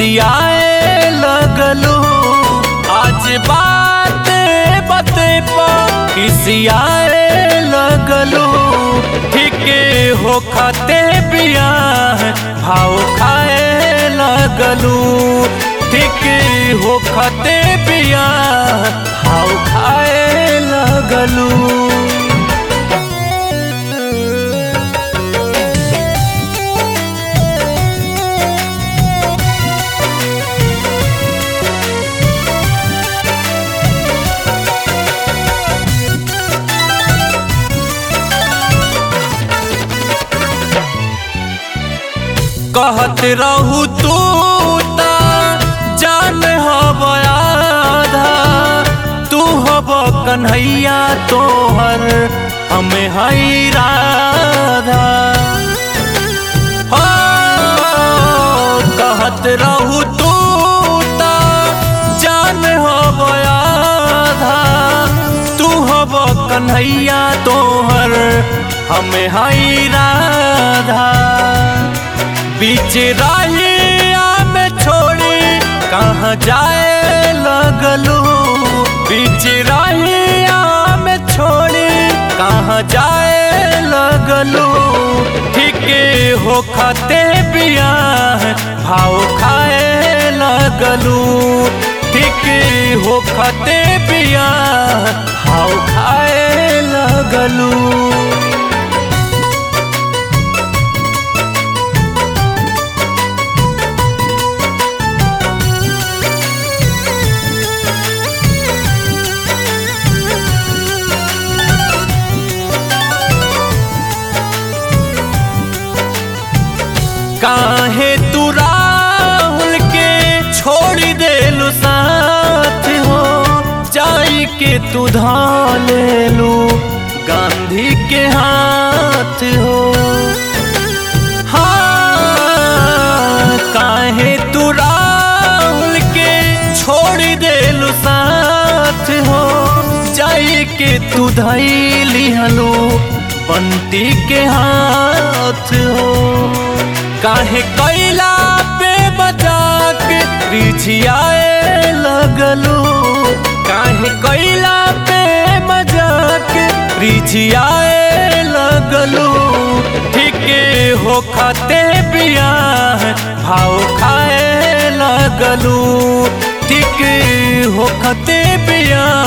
खिसियाए लगलू। आज बाते बाते पर खिसियाए लगलू। ठीके हो खाते बियाह भाव खाए लगलू। ठीके हो खाते बियाह भाव खाए लगलू। कहत रहू तू ता जान हब आधा। तू हब कन्हैया तोहर हमें हई राधा। कहत रहू तू ता जान हब आधा। तू हब कन्हैया तोहर हमें हई राधा। बीच राहिया में छोड़ी कहाँ जाए लगलू। बीच राहिया में छोड़ी कहाँ जाए लगलू। ठीके हो खाते बियाह भाव खाए लगलू। ठीके हो खाते बियाह भाव खाए लगलू। काहे तू राहुल के छोड़ देलू साथ हो। जाई के तू धालेलू गांधी के हाथ हो। हाँ काहे तू राहुल के छोड़ देलू साथ हो। जाई के तू धैली हलू बंटी के हाथ हो। काहे कैला पे बजाक रिझियाए लगलू। काहे कैला पे मजाक रिझियाए लगलू। ठीके हो खाते बियाह भाव खाए लगलू। ठीके हो खाते बियाह